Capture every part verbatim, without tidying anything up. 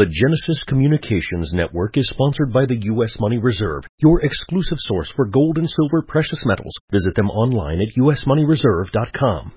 The Genesis Communications Network is sponsored by the U S Money Reserve, your exclusive source for gold and silver precious metals. Visit them online at u s money reserve dot com.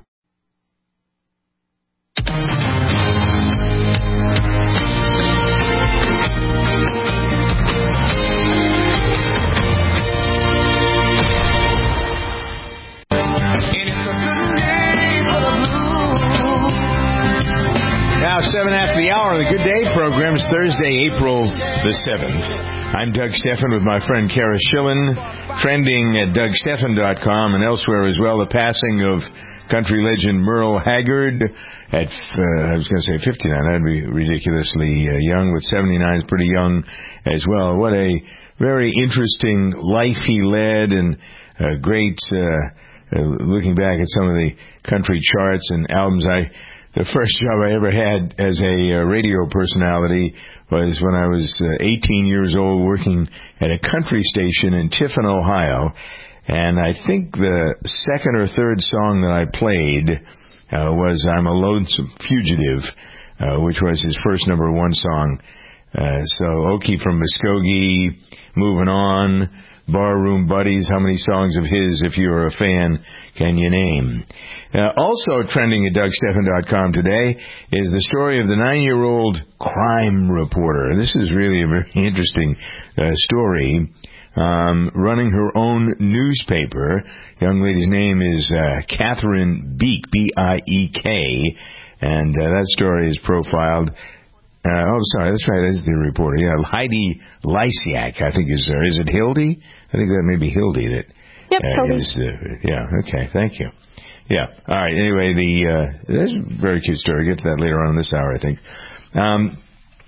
Now, seven after the hour on the Good Day program. It's Thursday, April the seventh. I'm Doug Stephan with my friend Kara Schillen, trending at doug stephan dot com and elsewhere as well. The passing of country legend Merle Haggard at, uh, I was going to say fifty-nine. That'd be ridiculously uh, young, but seventy-nine is pretty young as well. What a very interesting life he led, and uh, great, uh, uh, looking back at some of the country charts and albums. I The first job I ever had as a uh, radio personality was when I was uh, eighteen years old, working at a country station in Tiffin, Ohio. And I think the second or third song that I played uh, was I'm a Lonesome Fugitive, uh, which was his first number one song. Uh, so Okie from Muskogee, Moving On, Barroom Buddies. How many songs of his, if you're a fan, can you name? Uh, also trending at doug stephan dot com today is the story of the nine-year-old crime reporter. This is really a very interesting uh, story. Um, running her own newspaper. The young lady's name is uh, Catherine Beek, B I E K, and uh, that story is profiled. Uh, oh, sorry, that's right, that's the reporter. Yeah, Heidi Lysiak, I think is there. Is it Hildy? I think that may be Hildy. That yep, uh, is, uh, yeah, okay, thank you. Yeah, all right, anyway, the uh, that's a very cute story. We'll get to that later on in this hour, I think. Um,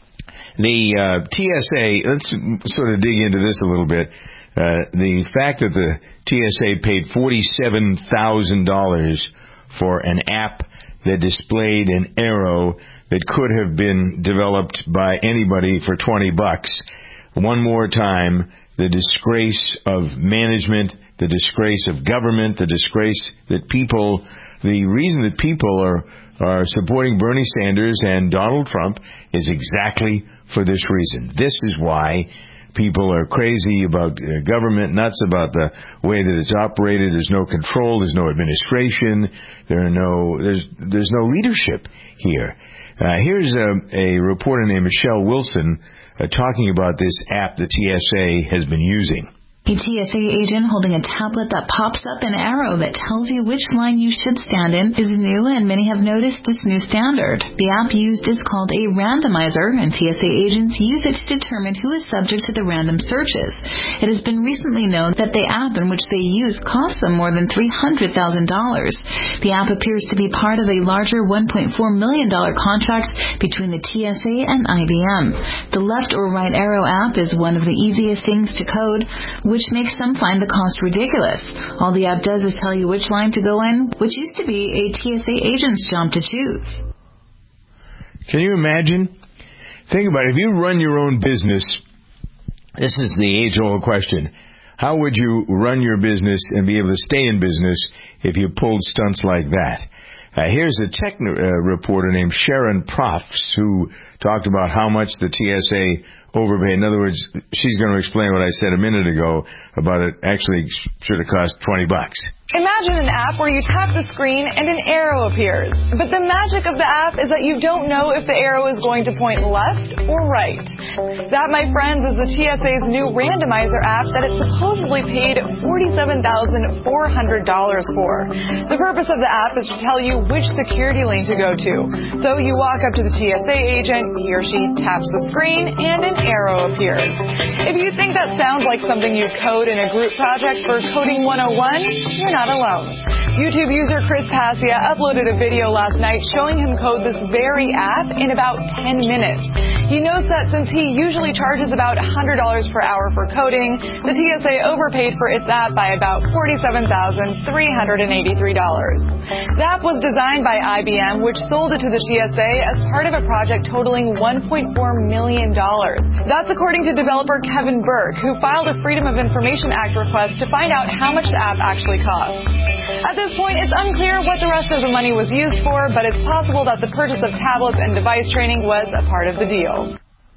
the uh, T S A, let's sort of dig into this a little bit. Uh, the fact that the T S A paid forty-seven thousand dollars for an app that displayed an arrow that could have been developed by anybody for twenty bucks. One more time, the disgrace of management, the disgrace of government, the disgrace that people, the reason that people are, are supporting Bernie Sanders and Donald Trump is exactly for this reason. This is why people are crazy about uh, government, nuts about the way that it's operated. There's no control, there's no administration, there are no, there's, there's no leadership here. Uh, here's a, a reporter named Michelle Wilson uh, talking about this app the T S A has been using. A T S A agent holding a tablet that pops up an arrow that tells you which line you should stand in is new, and many have noticed this new standard. The app used is called a randomizer, and T S A agents use it to determine who is subject to the random searches. It has been recently known that the app in which they use costs them more than three hundred thousand dollars. The app appears to be part of a larger one point four million dollars contract between the T S A and I B M. The left or right arrow app is one of the easiest things to code, which makes some find the cost ridiculous. All the app does is tell you which line to go in, which used to be a T S A agent's job to choose. Can you imagine? Think about it. If you run your own business, this is the age-old question. How would you run your business and be able to stay in business if you pulled stunts like that? Uh, here's a tech uh, reporter named Sharon Profs who talked about how much the T S A overpaid. In other words, she's going to explain what I said a minute ago about it actually should have cost twenty bucks. Imagine an app where you tap the screen and an arrow appears. But the magic of the app is that you don't know if the arrow is going to point left or right. That, my friends, is the T S A's new randomizer app that it supposedly paid forty-seven thousand four hundred dollars for. The purpose of the app is to tell you which security lane to go to. So you walk up to the T S A agent, he or she taps the screen, and an arrow appears. If you think that sounds like something you code in a group project for Coding one oh one, you're not alone. YouTube user Chris Passia uploaded a video last night showing him code this very app in about ten minutes. He notes that since he usually charges about one hundred dollars per hour for coding, the T S A overpaid for its app by about forty-seven thousand three hundred eighty-three dollars. The app was designed by I B M, which sold it to the T S A as part of a project totaling one point four million dollars. That's according to developer Kevin Burke, who filed a Freedom of Information Act request to find out how much the app actually cost. At this point, it's unclear what the rest of the money was used for, but it's possible that the purchase of tablets and device training was a part of the deal.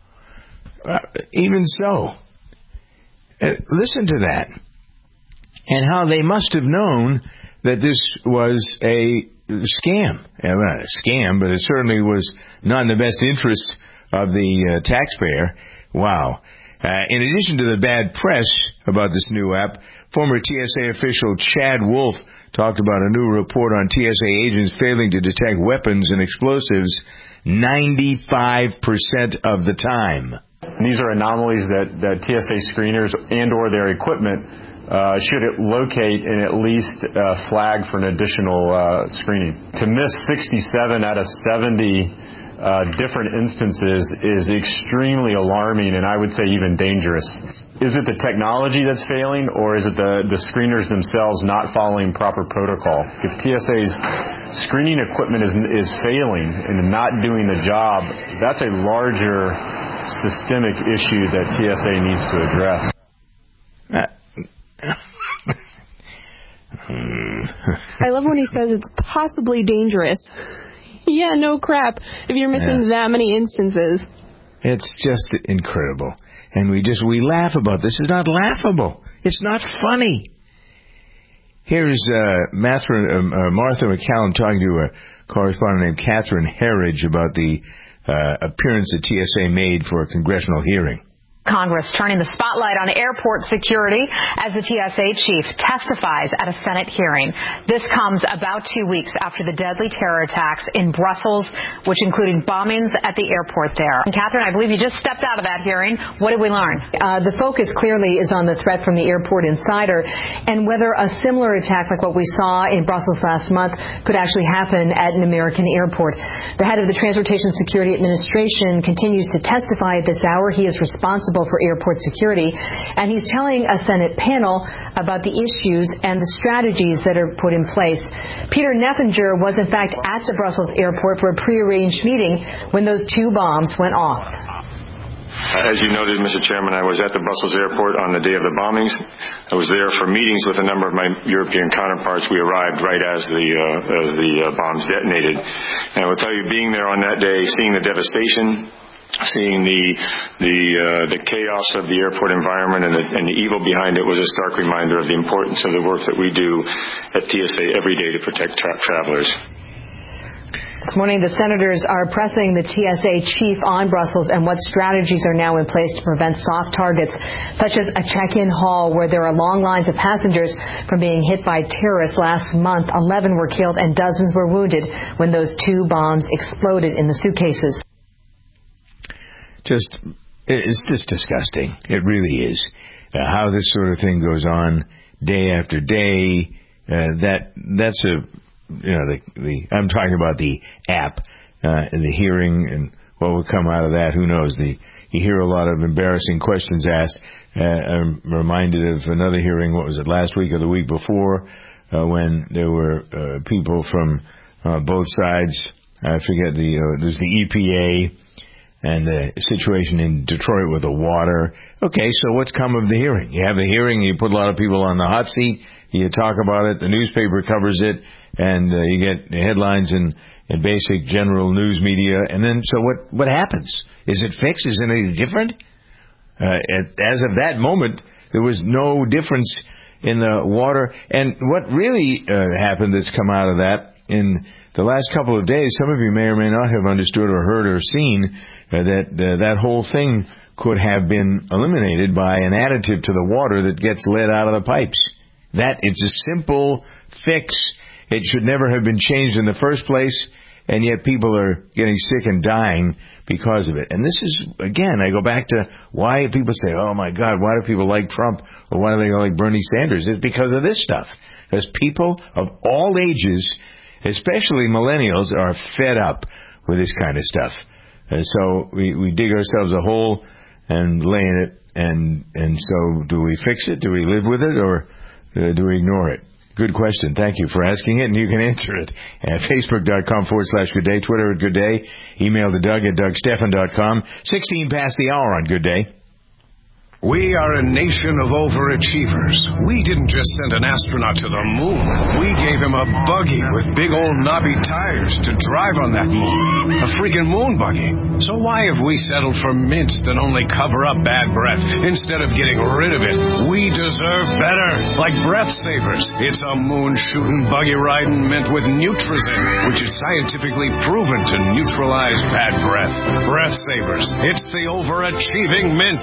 uh, even so, uh, listen to that. And how they must have known that this was a scam. Uh, not a scam, but it certainly was not in the best interest of the uh, taxpayer. Wow. Uh, in addition to the bad press about this new app, former T S A official Chad Wolf talked about a new report on T S A agents failing to detect weapons and explosives ninety-five percent of the time. These are anomalies that, that T S A screeners and or their equipment uh, should it locate and at least uh, flag for an additional uh, screening. To miss sixty-seven out of seventy Uh, different instances is extremely alarming and I would say even dangerous. Is it the technology that's failing, or is it the, the screeners themselves not following proper protocol? If T S A's screening equipment is, is failing and not doing the job, that's a larger systemic issue that T S A needs to address. I love when he says it's possibly dangerous. Yeah, no crap, if you're missing yeah. that many instances. It's just incredible. And we just, we laugh about this. It's not laughable. It's not funny. Here's uh, Martha, uh, Martha McCallum talking to a correspondent named Catherine Herridge about the uh, appearance that T S A made for a congressional hearing. Congress turning the spotlight on airport security as the T S A chief testifies at a Senate hearing. This comes about two weeks after the deadly terror attacks in Brussels, which included bombings at the airport there. And Catherine, I believe you just stepped out of that hearing. What did we learn? Uh, the focus clearly is on the threat from the airport insider and whether a similar attack like what we saw in Brussels last month could actually happen at an American airport. The head of the Transportation Security Administration continues to testify at this hour. He is responsible for airport security, and he's telling a Senate panel about the issues and the strategies that are put in place. Peter Neffenger was, in fact, at the Brussels airport for a prearranged meeting when those two bombs went off. As you noted, Mister Chairman, I was at the Brussels airport on the day of the bombings. I was there for meetings with a number of my European counterparts. We arrived right as the uh, as the uh, bombs detonated. And I will tell you, being there on that day, seeing the devastation, seeing the the uh, the chaos of the airport environment and the, and the evil behind it was a stark reminder of the importance of the work that we do at T S A every day to protect tra- travelers. This morning, the senators are pressing the T S A chief on Brussels and what strategies are now in place to prevent soft targets, such as a check-in hall where there are long lines of passengers from being hit by terrorists. Last month, eleven were killed and dozens were wounded when those two bombs exploded in the suitcases. Just, it's just disgusting. It really is. Uh, how this sort of thing goes on day after day. Uh, that that's a, you know, the the I'm talking about the app uh, and the hearing and what will come out of that. Who knows? The you hear a lot of embarrassing questions asked. Uh, I'm reminded of another hearing. What was it, last week or the week before, uh, when there were uh, people from uh, both sides. I forget the uh, there's the E P A. And the situation in Detroit with the water. Okay, so what's come of the hearing? You have a hearing, you put a lot of people on the hot seat, you talk about it, the newspaper covers it, and uh, you get headlines and, and basic general news media. And then, so what, what happens? Is it fixed? Is it any different? Uh, as of that moment, there was no difference in the water. And what really uh, happened that's come out of that in the last couple of days, some of you may or may not have understood or heard or seen uh, that uh, that whole thing could have been eliminated by an additive to the water that gets let out of the pipes. That it's a simple fix. It should never have been changed in the first place, and yet people are getting sick and dying because of it. And this is, again, I go back to why people say, oh my God, why do people like Trump or why do they like Bernie Sanders? It's because of this stuff. Because people of all ages, especially millennials, are fed up with this kind of stuff. And so we, we dig ourselves a hole and lay in it. And, and so do we fix it? Do we live with it? Or uh, do we ignore it? Good question. Thank you for asking it, and you can answer it at Facebook.com forward slash Good Day, Twitter at Good Day, email to Doug at Doug Stephan dot com. sixteen past the hour on Good Day. We are a nation of overachievers. We didn't just send an astronaut to the moon. We gave him a buggy with big old knobby tires to drive on that moon. A freaking moon buggy. So why have we settled for mints that only cover up bad breath instead of getting rid of it? We deserve better. Like Breath Savers. It's a moon-shooting, buggy-riding mint with Nutrizin, which is scientifically proven to neutralize bad breath. Breath Savers. It's the overachieving mint.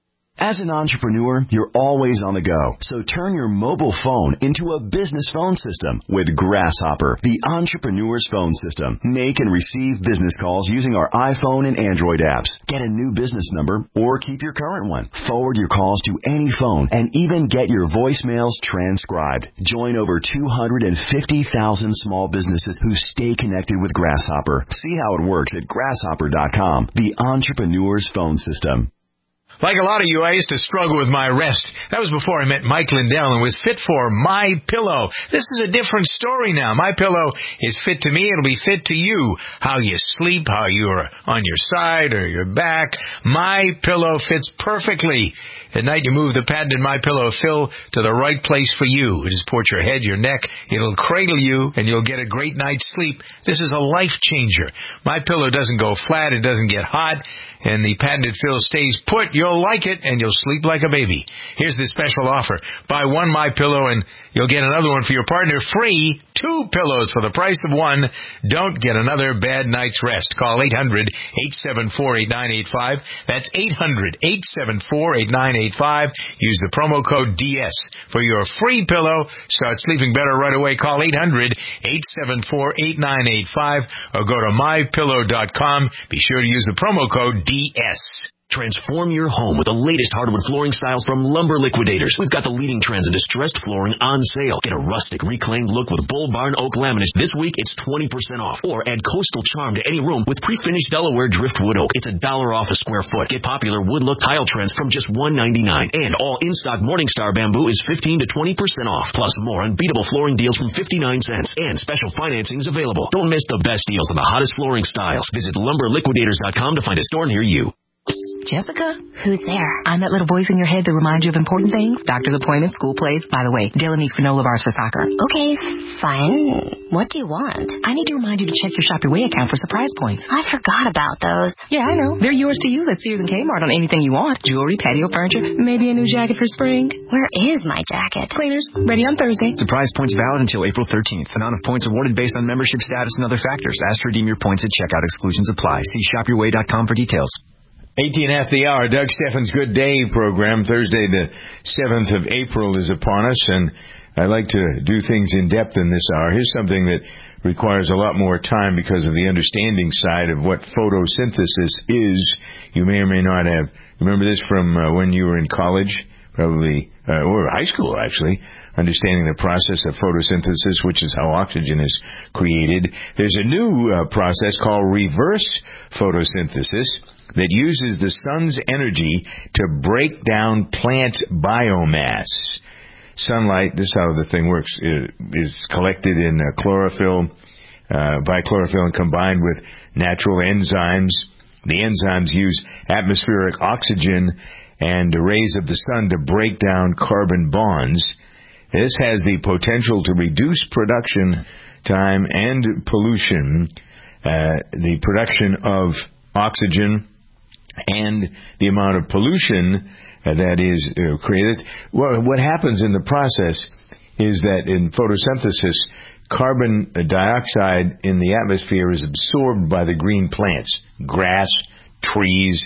As an entrepreneur, you're always on the go. So turn your mobile phone into a business phone system with Grasshopper, the entrepreneur's phone system. Make and receive business calls using our iPhone and Android apps. Get a new business number or keep your current one. Forward your calls to any phone and even get your voicemails transcribed. Join over two hundred fifty thousand small businesses who stay connected with Grasshopper. See how it works at grasshopper dot com, the entrepreneur's phone system. Like a lot of you, I used to struggle with my rest. That was before I met Mike Lindell and was fit for My Pillow. This is a different story now. My Pillow is fit to me. It'll be fit to you. How you sleep, how you're on your side or your back. My Pillow fits perfectly. At night, you move the patented My Pillow fill to the right place for you. It just supports your head, your neck. It'll cradle you, and you'll get a great night's sleep. This is a life changer. My Pillow doesn't go flat. It doesn't get hot. And the patented fill stays put. You'll like it, and you'll sleep like a baby. Here's the special offer. Buy one My Pillow, and you'll get another one for your partner free. Two pillows for the price of one. Don't get another bad night's rest. Call eight hundred, eight seven four, eight nine eight five. That's eight hundred, eight seven four, eight nine eight five. Use the promo code D S for your free pillow. Start sleeping better right away. Call eight hundred, eight seven four, eight nine eight five or go to my pillow dot com. Be sure to use the promo code D S. Transform your home with the latest hardwood flooring styles from Lumber Liquidators. We've got the leading trends in distressed flooring on sale. Get a rustic, reclaimed look with Bull Barn Oak laminate. This week, it's twenty percent off. Or add coastal charm to any room with pre-finished Delaware driftwood oak. It's a dollar off a square foot. Get popular wood look tile trends from just one ninety-nine. And all in-stock Morningstar bamboo is fifteen to twenty percent off. Plus more unbeatable flooring deals from fifty-nine cents. And special financing is available. Don't miss the best deals on the hottest flooring styles. Visit lumber liquidators dot com to find a store near you. Jessica? Who's there? I'm that little voice in your head that reminds you of important things. Doctor's appointments, school plays. By the way, Dylan needs granola bars for soccer. Okay, fine. What do you want? I need to remind you to check your Shop Your Way account for surprise points. I forgot about those. Yeah, I know. They're yours to use at Sears and Kmart on anything you want. Jewelry, patio furniture, maybe a new jacket for spring. Where is my jacket? Cleaners, ready on Thursday. Surprise points valid until April thirteenth. Amount of points awarded based on membership status and other factors. Ask to redeem your points at checkout. Exclusions apply. See shop your way dot com for details. eighteen after the hour, Doug Steffen's Good Day program. Thursday, the seventh of April is upon us, and I like to do things in depth in this hour. Here's something that requires a lot more time because of the understanding side of what photosynthesis is. You may or may not have remember this from uh, when you were in college, probably, uh, or high school, actually, understanding the process of photosynthesis, which is how oxygen is created. There's a new uh, process called reverse photosynthesis that uses the sun's energy to break down plant biomass. Sunlight, this is how the thing works, is collected in uh, chlorophyll, uh, by chlorophyll and combined with natural enzymes. The enzymes use atmospheric oxygen and the rays of the sun to break down carbon bonds. This has the potential to reduce production time and pollution, uh, the production of oxygen, and the amount of pollution uh, that is uh, created. Well, what happens in the process is that in photosynthesis, carbon dioxide in the atmosphere is absorbed by the green plants, grass, trees,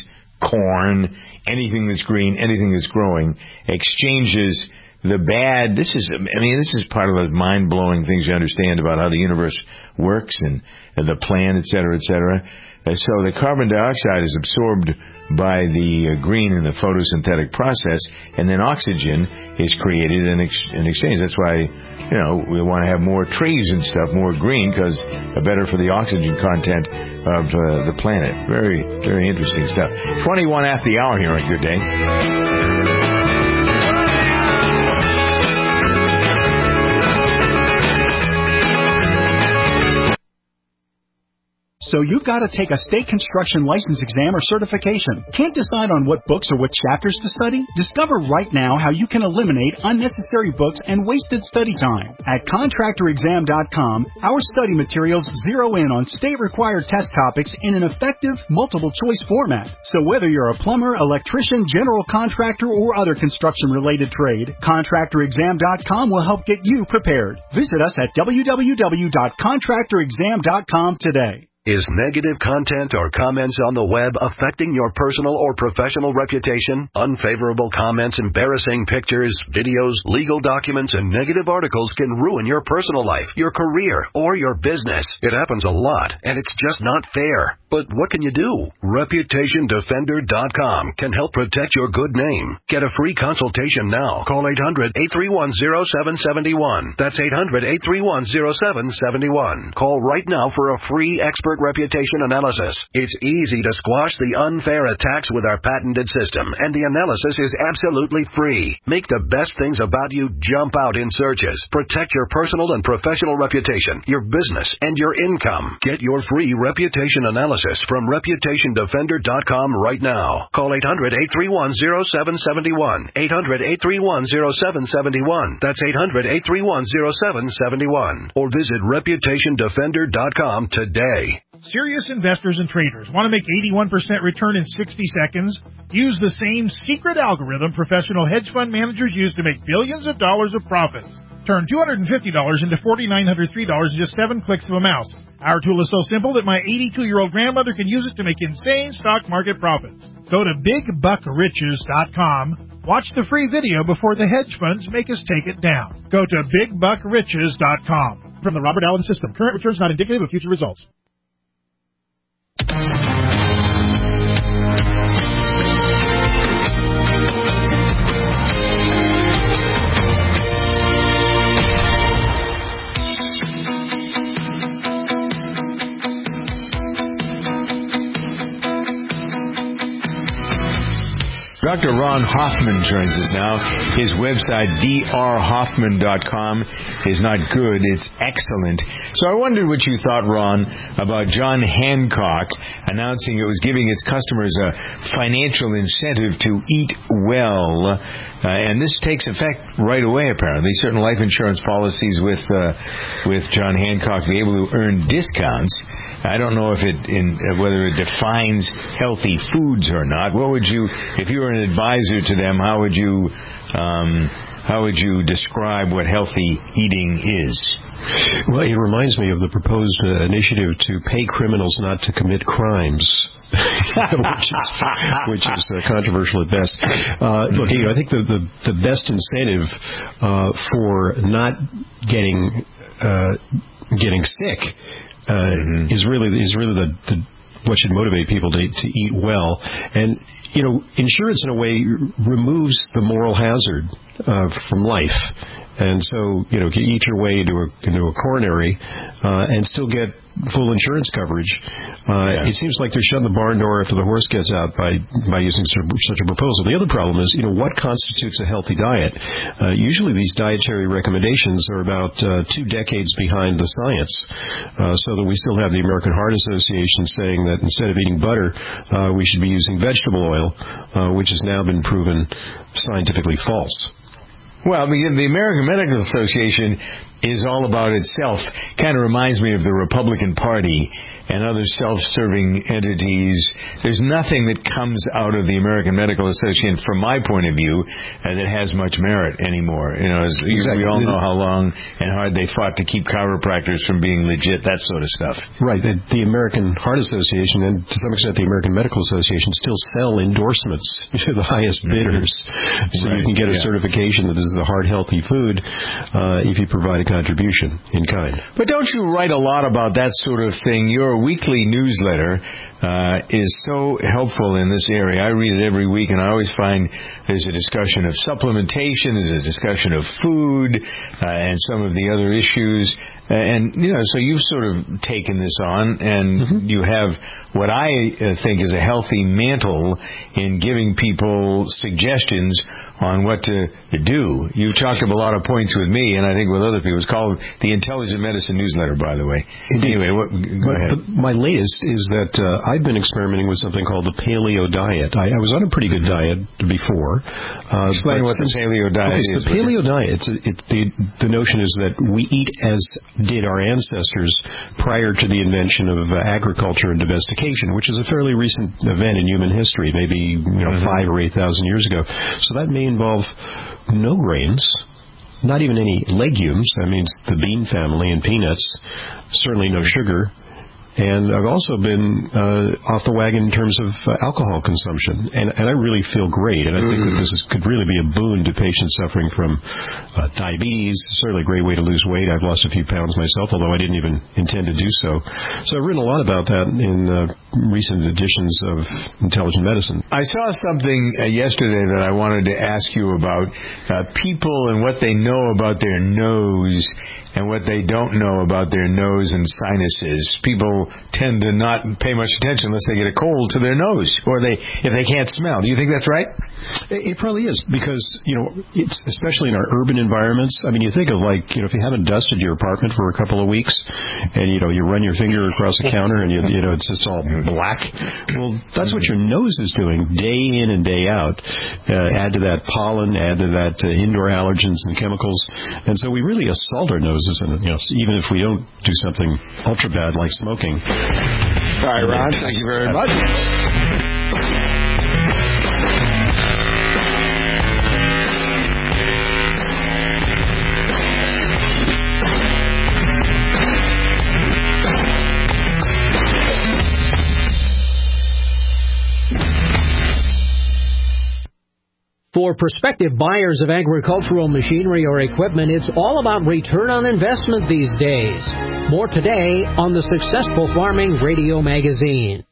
corn, anything that's green, anything that's growing, exchanges the bad. This is, I mean, this is part of the mind-blowing things you understand about how the universe works and uh, the plan, et cetera, et cetera. Uh, so the carbon dioxide is absorbed by the uh, green in the photosynthetic process, and then oxygen is created in, ex- in exchange. That's why, you know, we want to have more trees and stuff, more green, because uh, better for the oxygen content of uh, the planet. Very, very interesting stuff. twenty-one after the hour here on Good Day. So you've got to take a state construction license exam or certification. Can't decide on what books or what chapters to study? Discover right now how you can eliminate unnecessary books and wasted study time. At contractor exam dot com, our study materials zero in on state-required test topics in an effective, multiple-choice format. So whether you're a plumber, electrician, general contractor, or other construction-related trade, contractor exam dot com will help get you prepared. Visit us at w w w dot contractor exam dot com today. Is negative content or comments on the web affecting your personal or professional reputation? Unfavorable comments, embarrassing pictures, videos, legal documents, and negative articles can ruin your personal life, your career, or your business. It happens a lot, and it's just not fair. But what can you do? reputation defender dot com can help protect your good name. Get a free consultation now. Call eight hundred, eight three one, zero seven seven one. That's eight hundred, eight three one, zero seven seven one. Call right now for a free expert reputation analysis. It's easy to squash the unfair attacks with our patented system, and the analysis is absolutely free. Make the best things about you jump out in searches. Protect your personal and professional reputation, your business, and your income. Get your free reputation analysis from reputation defender dot com right now. Call eight hundred, eight three one, zero seven seven one. eight hundred, eight three one, zero seven seven one. That's eight hundred, eight three one, zero seven seven one. Or visit reputation defender dot com today. Serious investors and traders want to make eighty-one percent return in sixty seconds? Use the same secret algorithm professional hedge fund managers use to make billions of dollars of profits. Turn two hundred fifty dollars into four thousand nine hundred three dollars in just seven clicks of a mouse. Our tool is so simple that my eighty-two-year-old grandmother can use it to make insane stock market profits. Go to big buck riches dot com. Watch the free video before the hedge funds make us take it down. Go to big buck riches dot com. From the Robert Allen System. Current returns not indicative of future results. Doctor Ron Hoffman joins us now. His website, d r hoffman dot com, is not good, it's excellent. So I wondered what you thought, Ron, about John Hancock announcing it was giving its customers a financial incentive to eat well. Uh, and this takes effect right away, apparently. Certain life insurance policies with uh, with John Hancock be able to earn discounts. I don't know if it in uh, whether it defines healthy foods or not. What would you, if you were an advisor to them, how would you um, how would you describe what healthy eating is? Well, it reminds me of the proposed uh, initiative to pay criminals not to commit crimes. which is, which is uh, controversial at best. Uh, look, you know, I think the, the, the best incentive uh, for not getting uh, getting sick uh, mm-hmm. is really is really the, the what should motivate people to to eat well. And you know, insurance in a way removes the moral hazard uh, from life. And so, you know, you eat your way into a, into a coronary uh, and still get full insurance coverage. Uh, yeah. It seems like they're shutting the barn door after the horse gets out by by using such a proposal. The other problem is, you know, what constitutes a healthy diet? Uh, usually these dietary recommendations are about uh, two decades behind the science, uh, so that we still have the American Heart Association saying that instead of eating butter, uh, we should be using vegetable oil, uh, which has now been proven scientifically false. Well, the, the American Medical Association is all about itself. Kind of reminds me of the Republican Party and other self-serving entities. There's nothing that comes out of the American Medical Association, from my point of view, uh, that has much merit anymore. You know, as exactly. We all know how long and hard they fought to keep chiropractors from being legit, that sort of stuff. Right. The, the American Heart Association and to some extent the American Medical Association still sell endorsements to the highest bidders. Mm-hmm. So right. You can get a yeah. certification that this is a heart healthy food uh, if you provide a contribution in kind. But don't you write a lot about that sort of thing? Your weekly newsletter uh, is so helpful in this area. I read it every week, and I always find there's a discussion of supplementation, there's a discussion of food, uh, and some of the other issues. And, you know, so you've sort of taken this on, and mm-hmm. you have what I uh, think is a healthy mantle in giving people suggestions on what to do. You've talked about a lot of points with me, and I think with other people. It's called the Intelligent Medicine Newsletter, by the way. Indeed. Anyway, what, go but, ahead. But my latest is that uh, I've been experimenting with something called the paleo diet. I, I was on a pretty good diet before. Uh, Explain what since, the paleo diet okay, is. The paleo diet, it's, it, the, the notion is that we eat as did our ancestors prior to the invention of uh, agriculture and domestication, which is a fairly recent event in human history, maybe you know mm-hmm. five or eight thousand years ago. So that may involve no grains, not even any legumes. That means the bean family and peanuts. Certainly no sugar. And I've also been uh, off the wagon in terms of uh, alcohol consumption, and, and I really feel great. And I think that this is, could really be a boon to patients suffering from uh, diabetes. Certainly a great way to lose weight. I've lost a few pounds myself, although I didn't even intend to do so. So I've written a lot about that in uh, recent editions of Intelligent Medicine. I saw something uh, yesterday that I wanted to ask you about uh, people and what they know about their nose and what they don't know about their nose and sinuses. People tend to not pay much attention unless they get a cold to their nose, or they if they can't smell. Do you think that's right? It probably is, because, you know, it's especially in our urban environments. I mean, you think of, like, you know, if you haven't dusted your apartment for a couple of weeks, and, you know, you run your finger across the counter, and, you, you know, it's just all black. Well, that's what your nose is doing day in and day out. Uh, add to that pollen, add to that uh, indoor allergens and chemicals. And so we really assault our noses, and, you know, even if we don't do something ultra bad like smoking. All right, Ron, thank you very much. For prospective buyers of agricultural machinery or equipment, it's all about return on investment these days. More today on the Successful Farming Radio Magazine.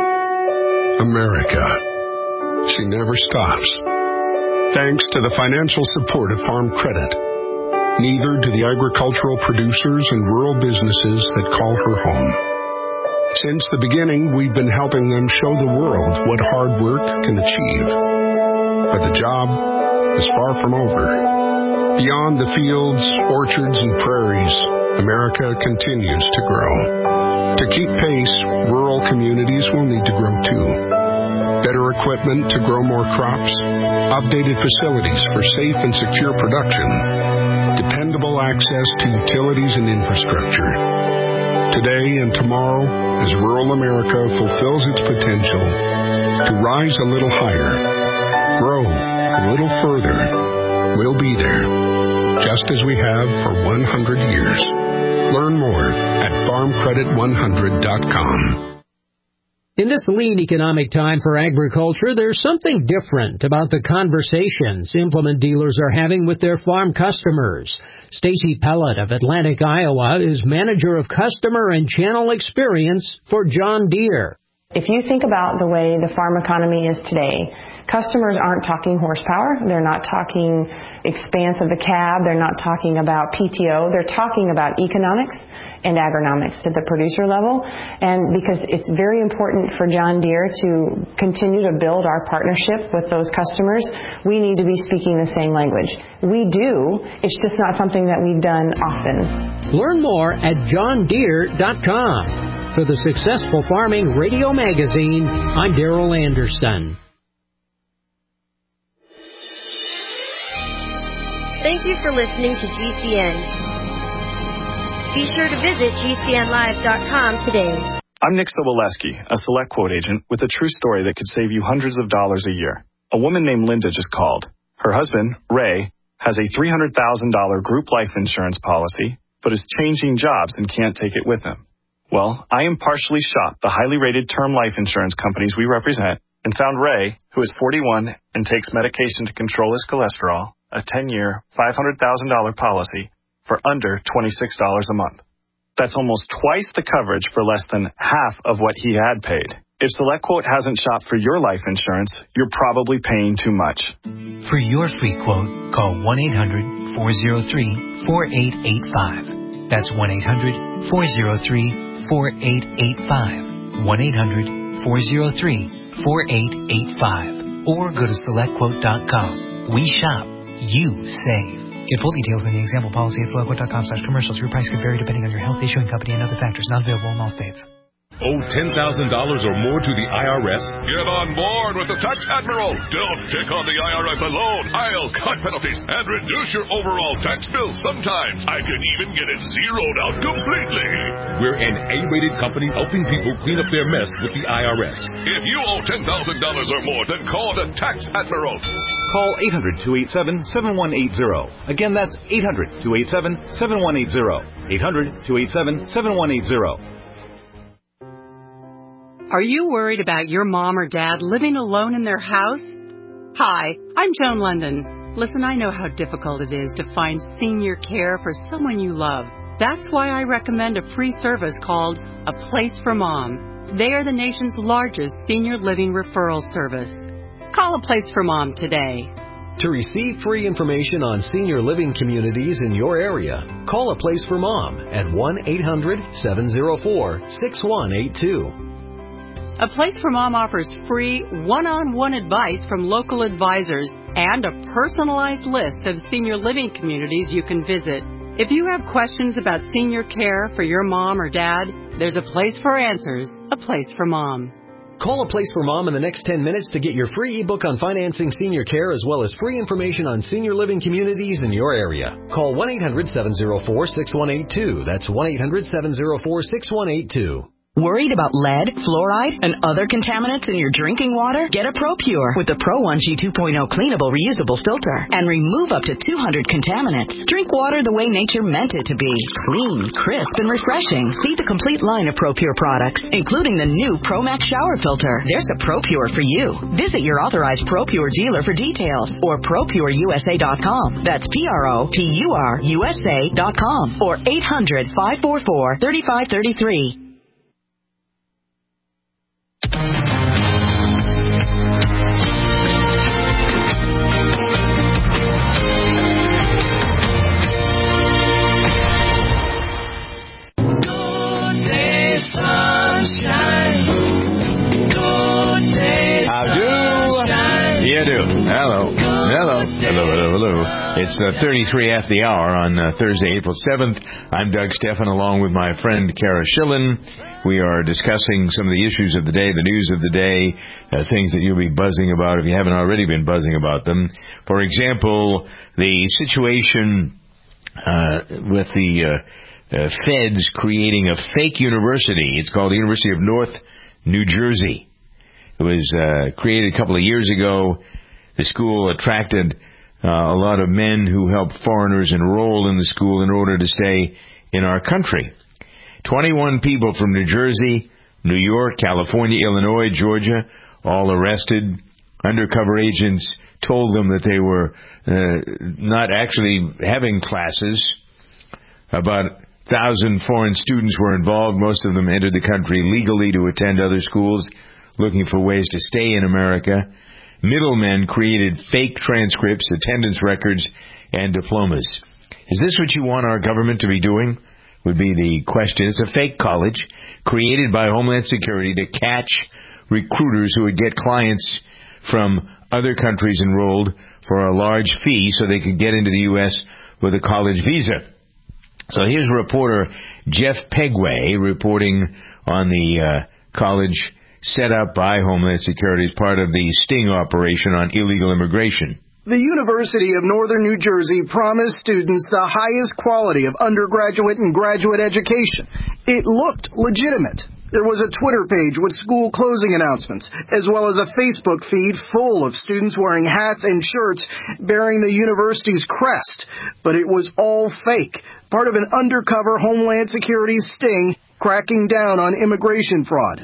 America. She never stops. Thanks to the financial support of Farm Credit. Neither do the agricultural producers and rural businesses that call her home. Since the beginning, we've been helping them show the world what hard work can achieve. But the job is far from over. Beyond the fields, orchards, and prairies, America continues to grow. To keep pace, rural communities will need to grow too. Better equipment to grow more crops, updated facilities for safe and secure production, dependable access to utilities and infrastructure. Today and tomorrow, as rural America fulfills its potential to rise a little higher, grow a little further, we'll be there, just as we have for one hundred years. Learn more at farm credit one hundred dot com. In this lean economic time for agriculture, there's something different about the conversations implement dealers are having with their farm customers. Stacy Pellet of Atlantic, Iowa, is manager of customer and channel experience for John Deere. If you think about the way the farm economy is today, customers aren't talking horsepower. They're not talking expanse of the cab. They're not talking about P T O. They're talking about economics and agronomics at the producer level. And because it's very important for John Deere to continue to build our partnership with those customers, we need to be speaking the same language. We do. It's just not something that we've done often. Learn more at john deere dot com. For the Successful Farming Radio Magazine, I'm Darrell Anderson. Thank you for listening to G C N. Be sure to visit G C N live dot com today. I'm Nick Soboleski, a Select Quote agent with a true story that could save you hundreds of dollars a year. A woman named Linda just called. Her husband, Ray, has a three hundred thousand dollars group life insurance policy, but is changing jobs and can't take it with him. Well, I impartially shopped the highly rated term life insurance companies we represent and found Ray, who is forty-one and takes medication to control his cholesterol, a ten-year, five hundred thousand dollars policy for under twenty-six dollars a month. That's almost twice the coverage for less than half of what he had paid. If SelectQuote hasn't shopped for your life insurance, you're probably paying too much. For your free quote, call one eight hundred, four oh three, four eight eight five. That's one eight hundred, four oh three, four eight eight five. one eight hundred, four oh three, four eight eight five. Or go to select quote dot com. We shop. You save. Get full details in the example policy at select quote dot com slash commercials. Your price could vary depending on your health, issuing company, and other factors. Not available in all states. Owe ten thousand dollars or more to the I R S? Get on board with the Tax Admiral. Don't pick on the I R S alone. I'll cut penalties and reduce your overall tax bill. Sometimes I can even get it zeroed out completely. We're an A-rated company helping people clean up their mess with the I R S. If you owe ten thousand dollars or more, then call the Tax Admiral. Call eight hundred, two eight seven, seven one eight zero. Again, that's eight hundred, two eight seven, seven one eight zero. eight hundred, two eight seven, seven one eight zero. Are you worried about your mom or dad living alone in their house? Hi, I'm Joan London. Listen, I know how difficult it is to find senior care for someone you love. That's why I recommend a free service called A Place for Mom. They are the nation's largest senior living referral service. Call A Place for Mom today. To receive free information on senior living communities in your area, call A Place for Mom at one eight hundred, seven oh four, six one eight two. A Place for Mom offers free one-on-one advice from local advisors and a personalized list of senior living communities you can visit. If you have questions about senior care for your mom or dad, there's a place for answers, A Place for Mom. Call A Place for Mom in the next ten minutes to get your free ebook on financing senior care as well as free information on senior living communities in your area. Call one eight hundred, seven oh four, six one eight two. That's one eight hundred, seven oh four, six one eight two. Worried about lead, fluoride, and other contaminants in your drinking water? Get a ProPure with the Pro one G two point oh cleanable reusable filter and remove up to two hundred contaminants. Drink water the way nature meant it to be. Clean, crisp, and refreshing. See the complete line of ProPure products, including the new ProMax shower filter. There's a ProPure for you. Visit your authorized ProPure dealer for details or pro pure U S A dot com. That's P R O P U R U S A dot com or eight hundred, five four four, three five three three. Hello. Hello. Hello, hello, hello. It's uh, thirty-three after the hour on uh, Thursday, April seventh. I'm Doug Stephan along with my friend Kara Schillen. We are discussing some of the issues of the day, the news of the day, uh, things that you'll be buzzing about if you haven't already been buzzing about them. For example, the situation uh, with the uh, uh, feds creating a fake university. It's called the University of North New Jersey. It was uh, created a couple of years ago. The school attracted uh, a lot of men who helped foreigners enroll in the school in order to stay in our country. twenty-one people from New Jersey, New York, California, Illinois, Georgia, all arrested. Undercover agents told them that they were uh, not actually having classes. About a thousand foreign students were involved. Most of them entered the country legally to attend other schools, looking for ways to stay in America. Middlemen created fake transcripts, attendance records, and diplomas. Is this what you want our government to be doing? Would be the question. It's a fake college created by Homeland Security to catch recruiters who would get clients from other countries enrolled for a large fee so they could get into the U S with a college visa. So here's reporter Jeff Pegway reporting on the uh, college set up by Homeland Security as part of the sting operation on illegal immigration. The University of Northern New Jersey promised students the highest quality of undergraduate and graduate education. It looked legitimate. There was a Twitter page with school closing announcements, as well as a Facebook feed full of students wearing hats and shirts bearing the university's crest. But it was all fake, part of an undercover Homeland Security sting cracking down on immigration fraud.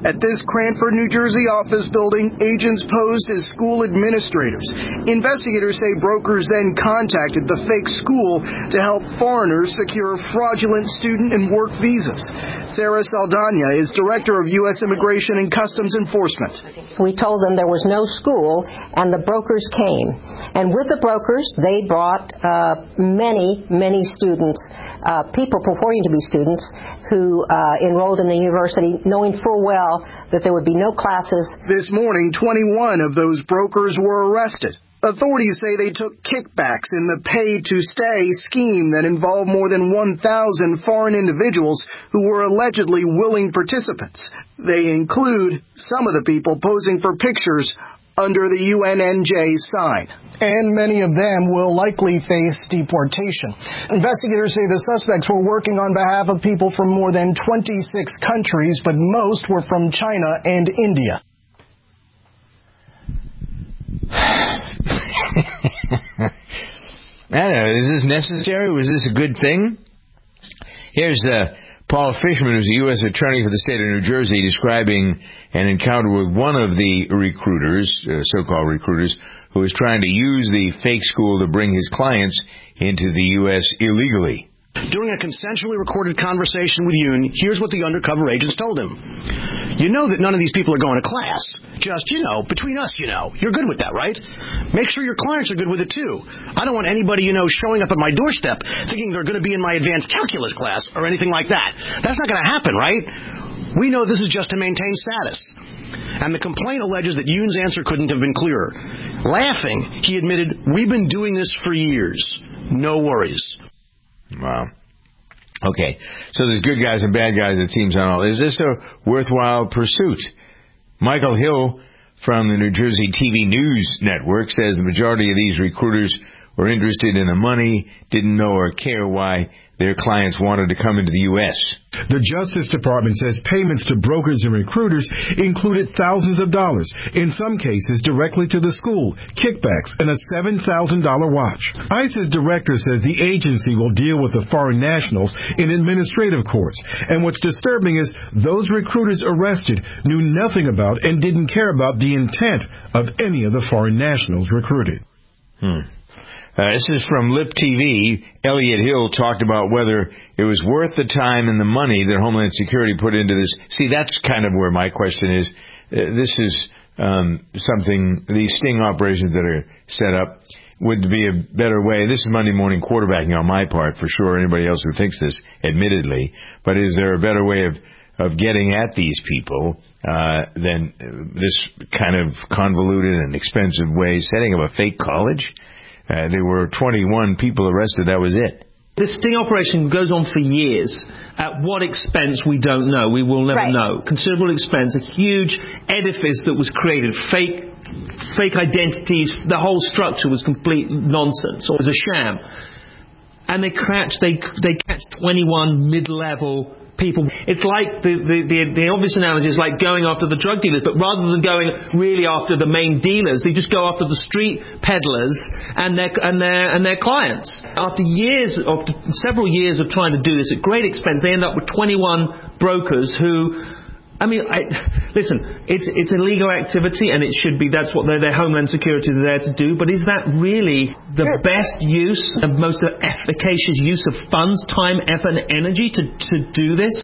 At this Cranford, New Jersey office building, agents posed as school administrators. Investigators say brokers then contacted the fake school to help foreigners secure fraudulent student and work visas. Sarah Saldana is director of U S Immigration and Customs Enforcement. We told them there was no school, and the brokers came. And with the brokers, they brought uh, many, many students, uh, people purporting to be students, who uh, enrolled in the university, knowing full well that there would be no classes. This morning, twenty-one of those brokers were arrested. Authorities say they took kickbacks in the pay-to-stay scheme that involved more than one thousand foreign individuals who were allegedly willing participants. They include some of the people posing for pictures under the U N N J sign. And many of them will likely face deportation. Investigators say the suspects were working on behalf of people from more than twenty-six countries, but most were from China and India. I don't know, is this necessary? Was this a good thing? Here's uh, Paul Fishman, who's a U S attorney for the state of New Jersey, describing an encounter with one of the recruiters, uh, so-called recruiters, who was trying to use the fake school to bring his clients into the U S illegally. During a consensually recorded conversation with Yoon, here's what the undercover agents told him. You know that none of these people are going to class. Just, you know, between us, you know. You're good with that, right? Make sure your clients are good with it, too. I don't want anybody, you know, showing up at my doorstep thinking they're going to be in my advanced calculus class or anything like that. That's not going to happen, right? We know this is just to maintain status. And the complaint alleges that Yoon's answer couldn't have been clearer. Laughing, he admitted, we've been doing this for years. No worries. Wow. Okay, so there's good guys and bad guys, it seems, on all. Is this a worthwhile pursuit? Michael Hill from the New Jersey T V News Network says the majority of these recruiters were interested in the money, didn't know or care why their clients wanted to come into the U S The Justice Department says payments to brokers and recruiters included thousands of dollars, in some cases directly to the school, kickbacks, and a seven thousand dollars watch. ICE's director says the agency will deal with the foreign nationals in administrative courts. And what's disturbing is those recruiters arrested knew nothing about and didn't care about the intent of any of the foreign nationals recruited. Hmm. Uh, this is from Lip T V. Elliot Hill talked about whether it was worth the time and the money that Homeland Security put into this. See, that's kind of where my question is. Uh, this is um, something, these sting operations that are set up would be a better way. This is Monday morning quarterbacking on my part, for sure. Anybody else who thinks this, admittedly. But is there a better way of, of getting at these people uh, than this kind of convoluted and expensive way, setting up a fake college? Uh, there were twenty-one people arrested. That was it. This sting operation goes on for years. At what expense, we don't know. We will never right. know. Considerable expense. A huge edifice that was created. Fake fake identities. The whole structure was complete nonsense. Or it was a sham. And they catch, they, they catch twenty-one mid-level people. It's like the, the, the, the obvious analogy is like going after the drug dealers, but rather than going really after the main dealers, they just go after the street peddlers and their and their and their clients. After years, after several years of trying to do this at great expense, they end up with twenty-one brokers who. I mean, I, listen, it's it's illegal activity, and it should be. That's what their Homeland Security are there to do. But is that really the sure. best use, the most efficacious use of funds, time, effort, and energy to, to do this?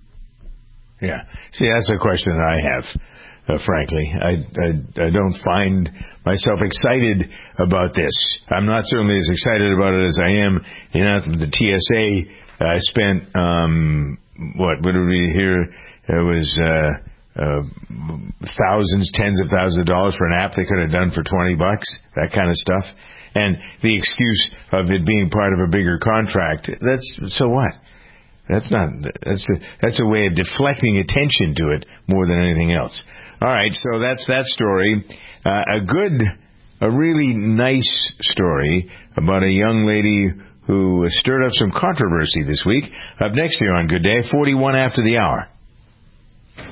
Yeah. See, that's a question that I have, uh, frankly. I, I, I don't find myself excited about this. I'm not certainly as excited about it as I am. You know, the T S A uh, spent, um, what, what did we hear? It was uh, uh, thousands, tens of thousands of dollars for an app they could have done for twenty bucks, that kind of stuff. And the excuse of it being part of a bigger contract, that's, so what? That's not, that's a, that's a way of deflecting attention to it more than anything else. All right, so that's that story. Uh, a good, a really nice story about a young lady who stirred up some controversy this week. Up next here on Good Day, forty-one after the hour.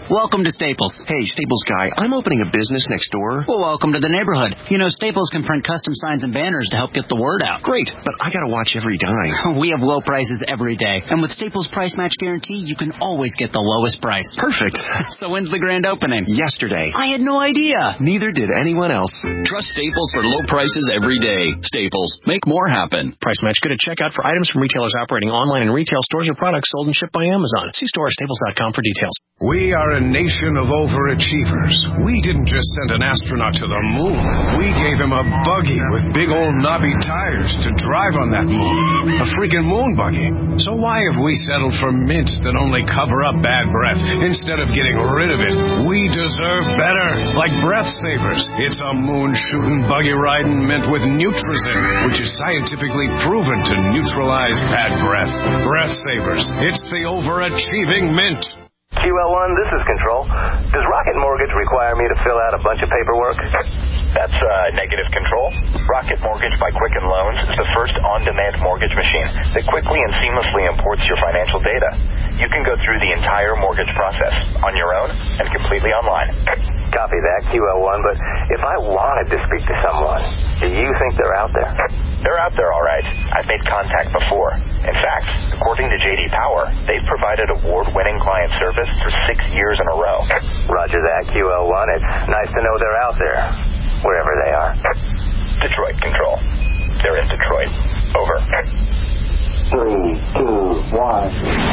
Welcome to Staples. Hey, Staples guy, I'm opening a business next door. Well, welcome to the neighborhood. You know, Staples can print custom signs and banners to help get the word out. Great, but I gotta watch every dime. We have low prices every day. And with Staples Price Match Guarantee, you can always get the lowest price. Perfect. So when's the grand opening? Yesterday. I had no idea. Neither did anyone else. Trust Staples for low prices every day. Staples. Make more happen. Price match good at checkout for items from retailers operating online in retail stores or products sold and shipped by Amazon. See store at staples dot com for details. We are a nation of overachievers. We didn't just send an astronaut to the moon. We gave him a buggy with big old knobby tires to drive on that moon. A freaking moon buggy. So why have we settled for mints that only cover up bad breath instead of getting rid of it? We deserve better. Like Breath Savers. It's a moon-shooting, buggy-riding mint with Nutrizin, which is scientifically proven to neutralize bad breath. Breath Savers. It's the overachieving mint. Q L one, this is Control. Does Rocket Mortgage require me to fill out a bunch of paperwork? That's uh, negative, Control. Rocket Mortgage by Quicken Loans is the first on-demand mortgage machine that quickly and seamlessly imports your financial data. You can go through the entire mortgage process on your own and completely online. Copy that, Q L one, but if I wanted to speak to someone, do you think they're out there? They're out there, all right. I've made contact before. In fact, according to J D Power, they've provided award-winning client service for six years in a row. Roger that, Q L one. It's nice to know they're out there, wherever they are. Detroit Control. They're in Detroit. Over. Three, two, one.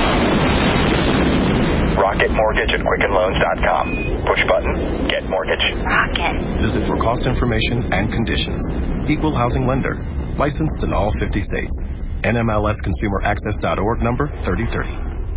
Rocket Mortgage at Quicken Loans dot com. Push button, get mortgage. Rocket. Visit for cost information and conditions. Equal housing lender. Licensed in all fifty states. N M L S Consumer Access dot org number thirty thirty.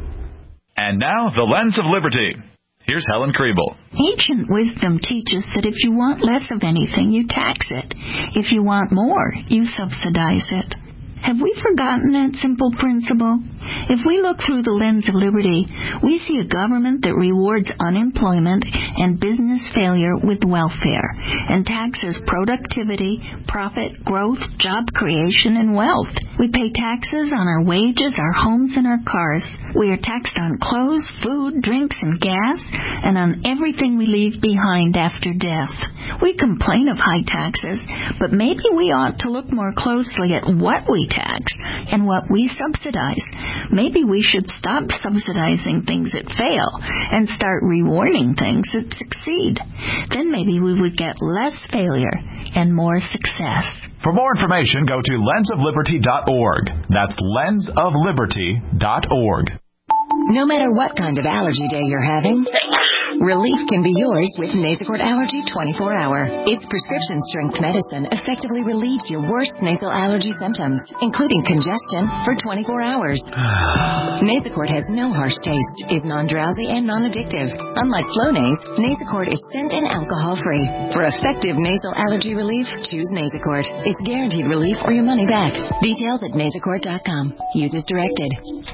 And now, the Lens of Liberty. Here's Helen Kriebel. Ancient wisdom teaches that if you want less of anything, you tax it. If you want more, you subsidize it. Have we forgotten that simple principle? If we look through the lens of liberty, we see a government that rewards unemployment and business failure with welfare and taxes productivity, profit, growth, job creation, and wealth. We pay taxes on our wages, our homes, and our cars. We are taxed on clothes, food, drinks, and gas, and on everything we leave behind after death. We complain of high taxes, but maybe we ought to look more closely at what we tax and what we subsidize. Maybe we should stop subsidizing things that fail and start rewarding things that succeed. Then maybe we would get less failure and more success. For more information, go to lens of liberty dot org. That's lens of liberty dot org. No matter what kind of allergy day you're having, relief can be yours with Nasacort Allergy twenty-four hour. Its prescription-strength medicine effectively relieves your worst nasal allergy symptoms, including congestion, for twenty-four hours. Nasacort has no harsh taste, is non-drowsy, and non-addictive. Unlike Flonase, Nasacort is scent and alcohol-free. For effective nasal allergy relief, choose Nasacort. It's guaranteed relief or your money back. Details at nasacort dot com. Use as directed.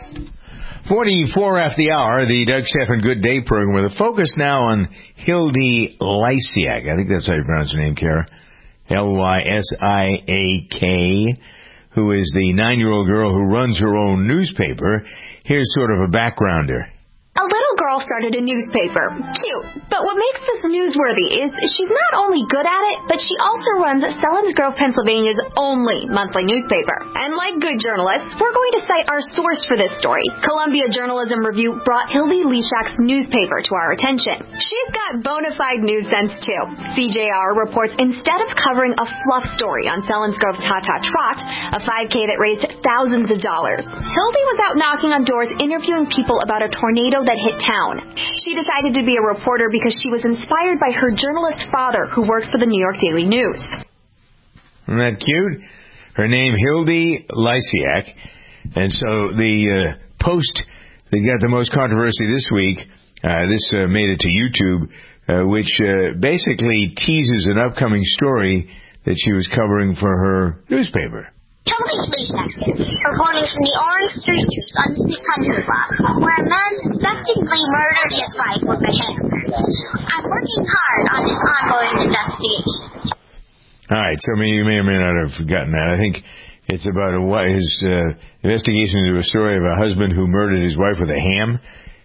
forty-four after the hour, the Doug Stephan Good Day program with a focus now on Hildy Lysiak. I think that's how you pronounce her name, Kara. L Y S I A K, who is the nine-year-old girl who runs her own newspaper. Here's sort of a backgrounder. A little girl started a newspaper. Cute. But what makes this newsworthy is she's not only good at it, but she also runs Selinsgrove, Pennsylvania's only monthly newspaper. And like good journalists, we're going to cite our source for this story. Columbia Journalism Review brought Hildy Lysiak's newspaper to our attention. She's got bona fide news sense, too. C J R reports instead of covering a fluff story on Selinsgrove's Ta-Ta Trot, a five K that raised thousands of dollars, Hildy was out knocking on doors interviewing people about a tornado that hit town. She decided to be a reporter because she was inspired by her journalist father who worked for the New York Daily News. Isn't that cute? Her name, Hildy Lysiak. And so the uh, post that got the most controversy this week, uh, this uh, made it to YouTube, uh, which uh, basically teases an upcoming story that she was covering for her newspaper. Hildy Lysiak here, reporting from the Orange Street News on the six hundred block, where a man suspectedly murdered his wife with a hammer. I'm working hard on this ongoing investigation. All right, so you may or may not have forgotten that. I think it's about a, his uh, investigation into a story of a husband who murdered his wife with a ham.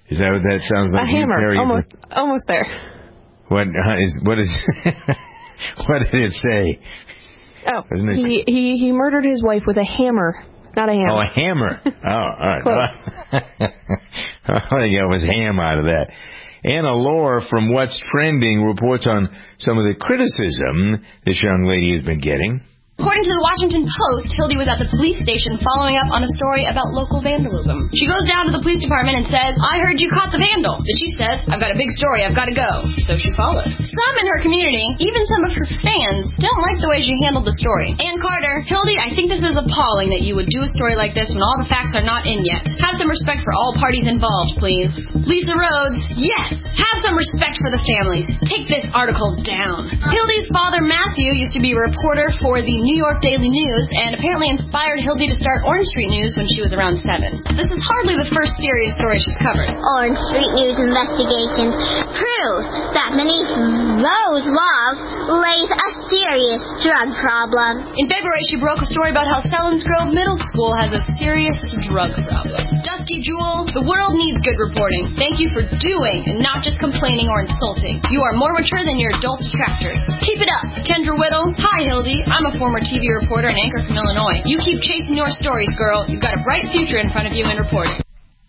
Is that what that sounds like? A hammer. Perry? Almost, almost there. What uh, is what is what did it say? Oh, he, he he murdered his wife with a hammer, not a hammer. Oh, a hammer. Oh, all right. Close. All I got was ham out of that. Anna Lohr from What's Trending reports on some of the criticism this young lady has been getting. According to the Washington Post, Hildy was at the police station following up on a story about local vandalism. She goes down to the police department and says, I heard you caught the vandal. But she says, I've got a big story, I've got to go. So she followed. Some in her community, even some of her fans, don't like the way she handled the story. Ann Carter, Hildy, I think this is appalling that you would do a story like this when all the facts are not in yet. Have some respect for all parties involved, please. Lisa Rhodes, yes, have some respect for the families. Take this article down. Hildy's father, Matthew, used to be a reporter for the New York Daily News and apparently inspired Hildy to start Orange Street News when she was around seven. This is hardly the first serious story she's covered. Orange Street News investigations prove that beneath those laws lays a serious drug problem. In February, she broke a story about how Selinsgrove Middle School has a serious drug problem. Dusky Jewel, the world needs good reporting. Thank you for doing and not just complaining or insulting. You are more mature than your adult detractors. Keep it up. Kendra Whittle, hi Hildy. I'm a former T V reporter and anchor from Illinois. You keep chasing your stories, girl. You've got a bright future in front of you in reporting.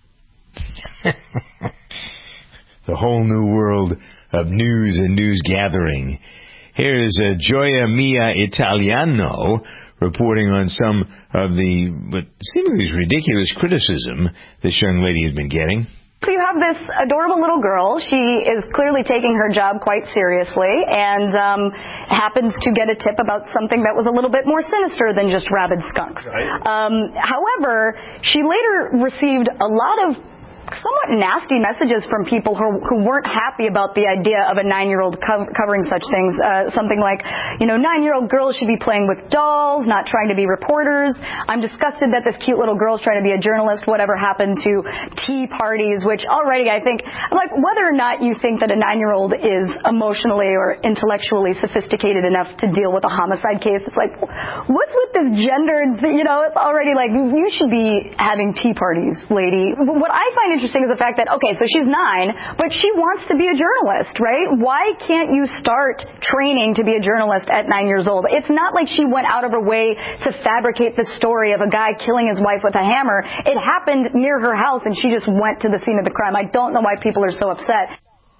The whole new world of news and news gathering. Here's uh, Gioia Mia Italiano reporting on some of the what seemingly ridiculous criticism this young lady has been getting. So you have this adorable little girl. She is clearly taking her job quite seriously and um, happens to get a tip about something that was a little bit more sinister than just rabid skunks. Right. Um, however, she later received a lot of somewhat nasty messages from people who, who weren't happy about the idea of a nine-year-old co- covering such things. Uh, something like, you know, nine-year-old girls should be playing with dolls, not trying to be reporters. I'm disgusted that this cute little girl's trying to be a journalist. Whatever happened to tea parties, which already I think, like, whether or not you think that a nine-year-old is emotionally or intellectually sophisticated enough to deal with a homicide case, it's like, what's with this gendered, you know, it's already like, you should be having tea parties, lady. What I find interesting is the fact that, okay, so she's nine, but she wants to be a journalist, right? Why can't you start training to be a journalist at nine years old? It's not like she went out of her way to fabricate the story of a guy killing his wife with a hammer. It happened near her house, and she just went to the scene of the crime. I don't know why people are so upset.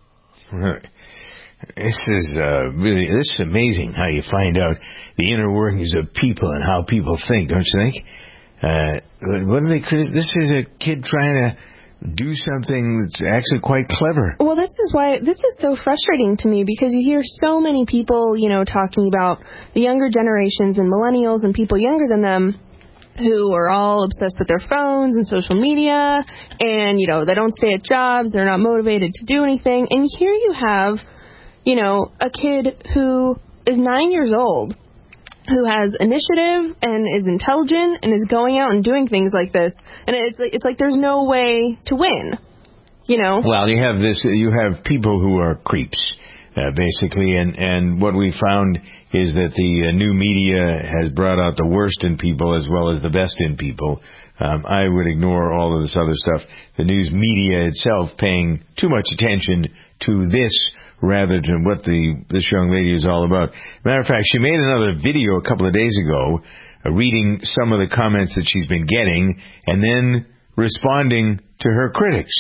Right. This is uh, really, this is amazing how you find out the inner workings of people and how people think, don't you think? Uh, what are they? This is a kid trying to do something that's actually quite clever. Well, this is why this is so frustrating to me, because you hear so many people, you know, talking about the younger generations and millennials and people younger than them who are all obsessed with their phones and social media, and, you know, they don't stay at jobs, they're not motivated to do anything. And here you have, you know, a kid who is nine years old, who has initiative and is intelligent and is going out and doing things like this, and it's like, it's like there's no way to win, you know. Well, you have this. You have people who are creeps, uh, basically, and and what we found is that the uh, new media has brought out the worst in people as well as the best in people. Um, I would ignore all of this other stuff. The news media itself paying too much attention to this rather than what the this young lady is all about. Matter of fact, she made another video a couple of days ago uh, reading some of the comments that she's been getting and then responding to her critics.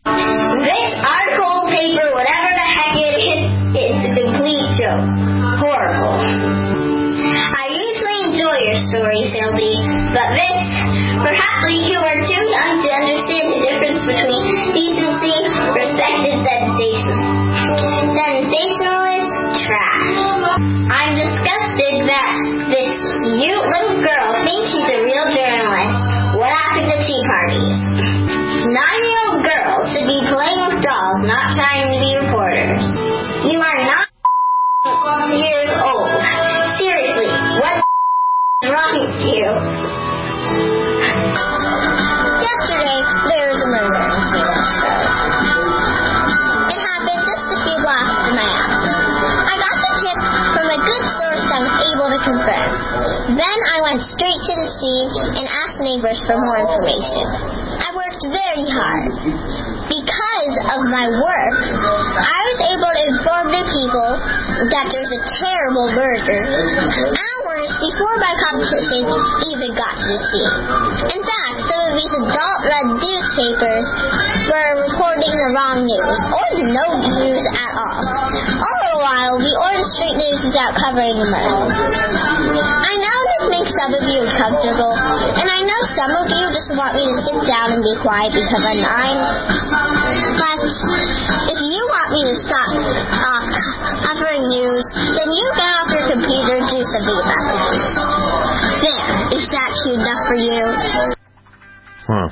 This article, paper, whatever the heck it is, is a complete joke. Horrible. I usually enjoy your stories, Hildy, but this, perhaps you are too young to understand the difference between decency, respect, and sensation. Sensationalist trash. I'm disgusted that this cute little girl thinks she's a real journalist. What happened to tea parties? Nine-year-old girls should be playing with dolls, not trying to be reporters. You are not years old. Seriously, what is wrong with you? Yesterday, there was a murder in Selinsgrove. It happened just a few blocks from my house. I got the tip from a good source I was able to confirm. Then I went straight to the scene and asked neighbors for more information. I worked very hard because because of my work, I was able to inform the people that there's a terrible murder hours before my competition even got to the scene. In fact, some of these adult-run newspapers were reporting the wrong news, or no news at all. All the while, the Orange Street News is out covering the murder. I know this makes some of you uncomfortable, and I know some of you just want me to sit down and be quiet because I'm nine. But if you want me to stop uh, covering news, then you get off your computer and do something about the news. There, is that cute enough for you? Huh.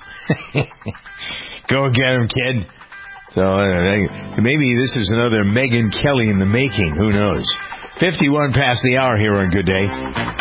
Go get him, kid. So uh, maybe this is another Megyn Kelly in the making. Who knows? fifty-one past the hour here on Good Day.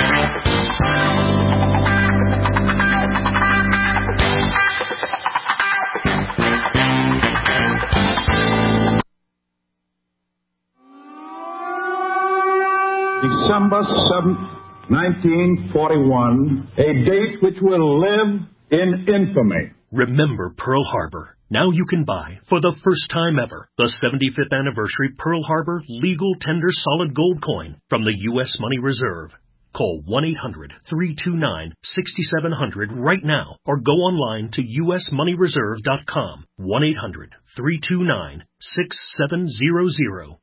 December seventh, nineteen forty-one, a date which will live in infamy. Remember Pearl Harbor. Now you can buy, for the first time ever, the seventy-fifth anniversary Pearl Harbor Legal Tender Solid Gold Coin from the U S Money Reserve. Call one eight hundred, three two nine, six seven zero zero right now or go online to U S money reserve dot com. one eight hundred, three two nine, six seven zero zero.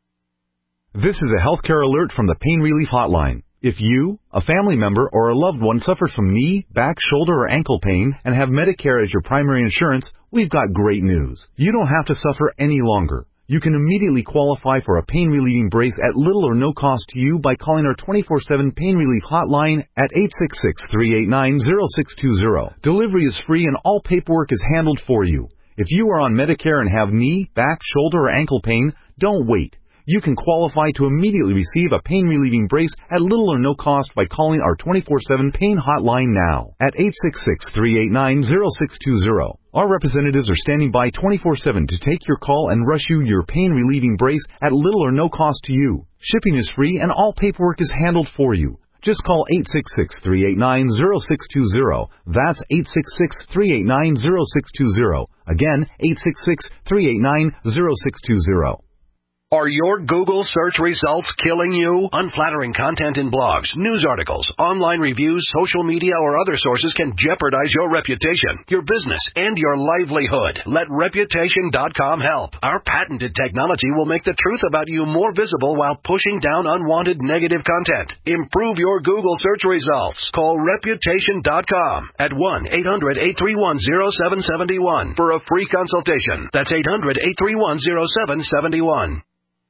This is a healthcare alert from the Pain Relief Hotline. If you, a family member, or a loved one suffers from knee, back, shoulder, or ankle pain and have Medicare as your primary insurance, we've got great news. You don't have to suffer any longer. You can immediately qualify for a pain-relieving brace at little or no cost to you by calling our twenty-four seven Pain Relief Hotline at eight six six, three eight nine, zero six two zero. Delivery is free and all paperwork is handled for you. If you are on Medicare and have knee, back, shoulder, or ankle pain, don't wait. You can qualify to immediately receive a pain-relieving brace at little or no cost by calling our twenty-four seven Pain Hotline now at eight six six, three eight nine, zero six two zero. Our representatives are standing by twenty-four seven to take your call and rush you your pain-relieving brace at little or no cost to you. Shipping is free and all paperwork is handled for you. Just call eight six six, three eight nine, zero six two zero. That's eight six six, three eight nine, zero six two zero. Again, eight six six, three eight nine, zero six two zero. Are your Google search results killing you? Unflattering content in blogs, news articles, online reviews, social media, or other sources can jeopardize your reputation, your business, and your livelihood. Let Reputation dot com help. Our patented technology will make the truth about you more visible while pushing down unwanted negative content. Improve your Google search results. Call Reputation dot com at one eight hundred, eight three one, zero seven seven one for a free consultation. That's eight hundred, eight three one, zero seven seven one.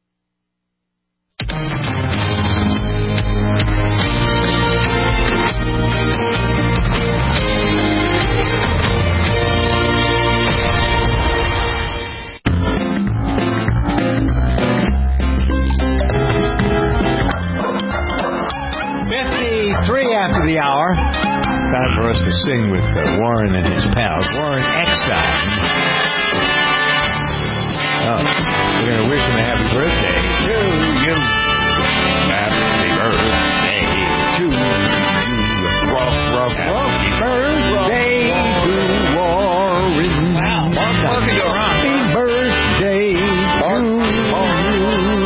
fifty-three after the hour. Time for us to sing with uh, Warren and his pals. Warren Eckstein. Oh, we're going to wish him a happy birthday to you. Happy birthday to you. Ruff, ruff, happy birthday to Warren. Wow, what could go wrong? Happy birthday to you.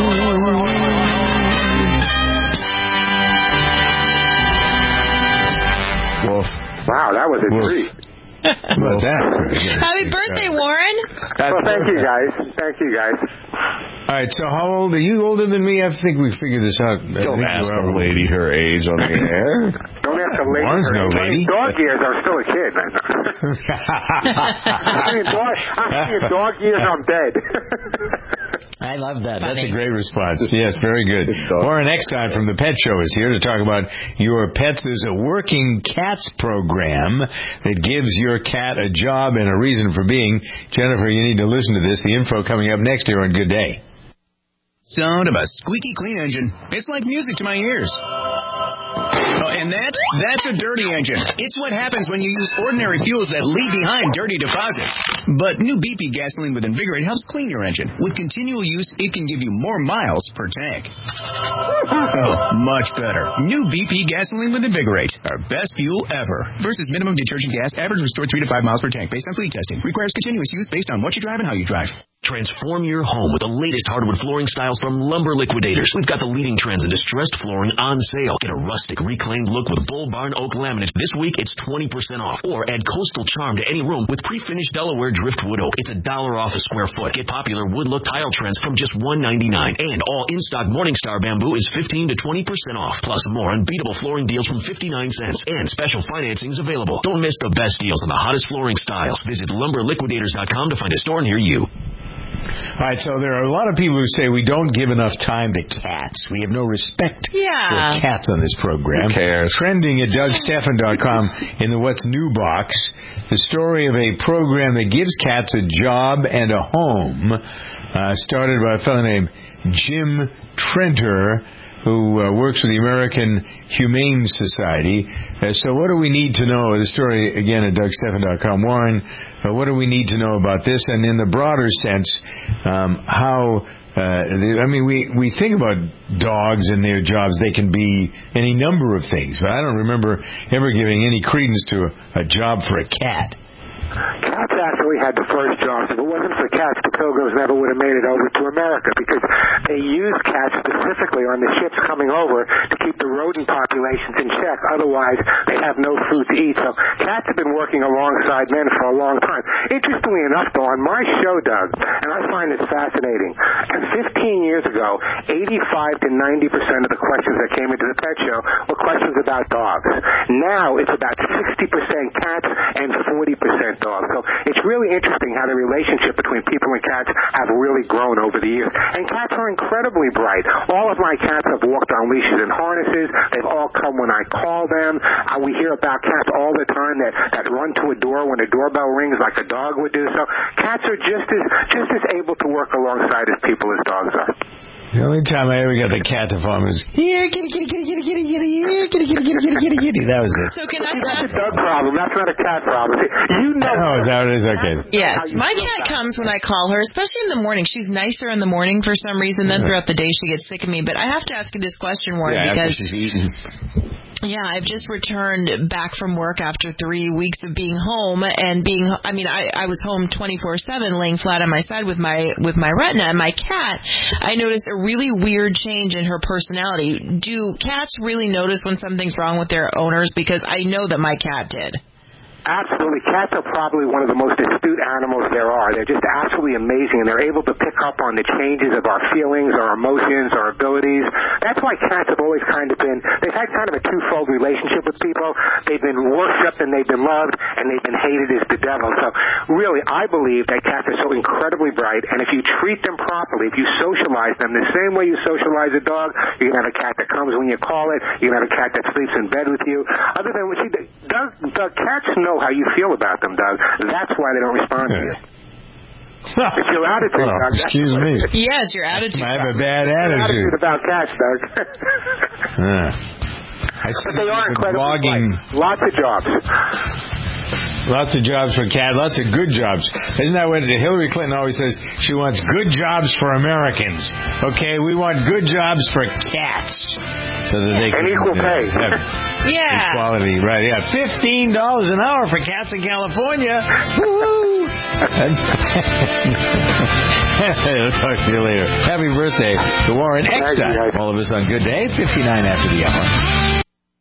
Wolf. Wow, that was a treat. How about that? Happy birthday, Warren. Well, thank you, guys. Thank you, guys. All right, so how old are you? Older than me? I think we figured this out. Don't ask a lady her age on the air. Don't ask a lady Warren's her no age. lady. In dog years, I'm still a kid. I'm in dog, I'm in dog years, I'm dead. I love that. That's a great response. Yes, very good. Warren Eckstein from the Pet Show is here to talk about your pets. There's a working cats program that gives your cat a job and a reason for being. Jennifer, you need to listen to this. The info coming up next here on Good Day. Sound of a squeaky clean engine. It's like music to my ears. Oh, and that, that's a dirty engine. It's what happens when you use ordinary fuels that leave behind dirty deposits. But new B P gasoline with Invigorate helps clean your engine. With continual use, it can give you more miles per tank. Oh, much better. New B P gasoline with Invigorate. Our best fuel ever. Versus minimum detergent gas, average restored three to five miles per tank based on fleet testing. Requires continuous use based on what you drive and how you drive. Transform your home with the latest hardwood flooring styles from Lumber Liquidators. We've got the leading trends in distressed flooring on sale. Get a rustic, reclaimed look with Bull Barn Oak laminate. This week, it's twenty percent off. Or add coastal charm to any room with pre-finished Delaware driftwood oak. It's a dollar off a square foot. Get popular wood look tile trends from just one ninety-nine. And all in-stock Morningstar bamboo is fifteen to twenty percent off. Plus more unbeatable flooring deals from fifty-nine cents. And special financing's available. Don't miss the best deals on the hottest flooring styles. Visit lumber liquidators dot com to find a store near you. All right, so there are a lot of people who say we don't give enough time to cats. We have no respect yeah. for cats on this program. Who cares? Trending at Doug Stephan dot com in the What's New box, the story of a program that gives cats a job and a home, uh, started by a fellow named Jim Trenter, who uh, works with the American Humane Society. Uh, so what do we need to know? The story, again, at Doug Stephan dot com. Warren, uh, what do we need to know about this? And in the broader sense, um, how, uh, the, I mean, we, we think about dogs and their jobs. They can be any number of things, but I don't remember ever giving any credence to a, a job for a cat. Cats actually had the first jobs. If it wasn't for cats, the Pilgrims never would have made it over to America because they used cats specifically on the ships coming over to keep the rodent populations in check. Otherwise, they have no food to eat. So cats have been working alongside men for a long time. Interestingly enough, though, on my show, Doug, and I find this fascinating, and fifteen years ago, eighty-five to ninety percent of the questions that came into the pet show were questions about dogs. Now it's about sixty percent cats and forty percent dogs. So it's really interesting how the relationship between people and cats have really grown over the years. And cats are incredibly bright. All of my cats have walked on leashes and harnesses. They've all come when I call them. Uh, we hear about cats all the time that, that run to a door when a doorbell rings like a dog would do. So cats are just as just as able to work alongside as people as dogs are. The only time I ever got the cat to farm was here, kitty, kitty, kitty, kitty, kitty, kitty, here, kitty, kitty, kitty, kitty, kitty, kitty. That was it. So can I That's a dog problem. That's not a cat problem. You know. Oh, is that what it is? Okay. Yes. My cat comes when I call her, especially in the morning. She's nicer in the morning for some reason. Then throughout the day she gets sick of me. But I have to ask you this question, Warren, yeah, because after she's eaten. Yeah, I've just returned back from work after three weeks of being home and being, I mean, I, I was home twenty-four seven laying flat on my side with my, with my retina. And my cat, I noticed a really weird change in her personality. Do cats really notice when something's wrong with their owners? Because I know that my cat did. Absolutely. Cats are probably one of the most astute animals there are. They're just absolutely amazing, and they're able to pick up on the changes of our feelings, our emotions, our abilities. That's why cats have always kind of been, they've had kind of a twofold relationship with people. They've been worshipped and they've been loved, and they've been hated as the devil. So really, I believe that cats are so incredibly bright, and if you treat them properly, if you socialize them the same way you socialize a dog, you can have a cat that comes when you call it, you can have a cat that sleeps in bed with you. Other than, see, Doug, Doug, cats know how you feel about them, Doug. That's why they don't respond to you. It's your attitude, oh, Doug. Excuse me. Yeah, it's your attitude. I have a bad attitude. attitude about cats, Doug. uh, I but they are incredibly blogging. bright. Lots of jobs. Lots of jobs for cats. Lots of good jobs. Isn't that what Hillary Clinton always says? She wants good jobs for Americans. Okay, we want good jobs for cats. So that they and can equal uh, pay. have yeah. equality. Right, yeah. fifteen dollars an hour for cats in California. Woo-hoo! I'll talk to you later. Happy birthday to Warren Eckstein. All of us on Good Day, fifty-nine after the hour.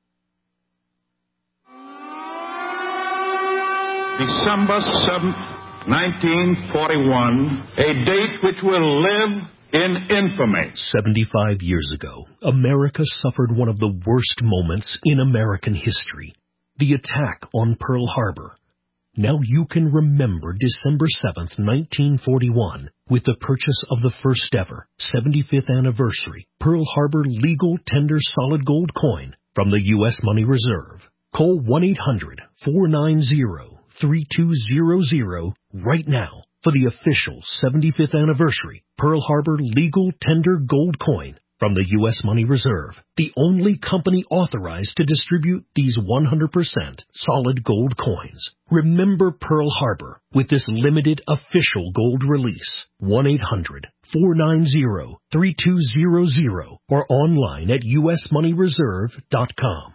December seventh, nineteen forty-one, a date which will live in infamy. seventy-five years ago, America suffered one of the worst moments in American history, the attack on Pearl Harbor. Now you can remember December seventh, nineteen forty-one, with the purchase of the first ever seventy-fifth anniversary Pearl Harbor legal tender solid gold coin from the U S Money Reserve. Call one eight hundred, four nine zero, three two zero zero right now for the official seventy-fifth anniversary Pearl Harbor legal tender gold coin from from the U S Money Reserve, the only company authorized to distribute these one hundred percent solid gold coins. Remember Pearl Harbor with this limited official gold release. one eight hundred four nine zero three two zero zero or online at U S money reserve dot com.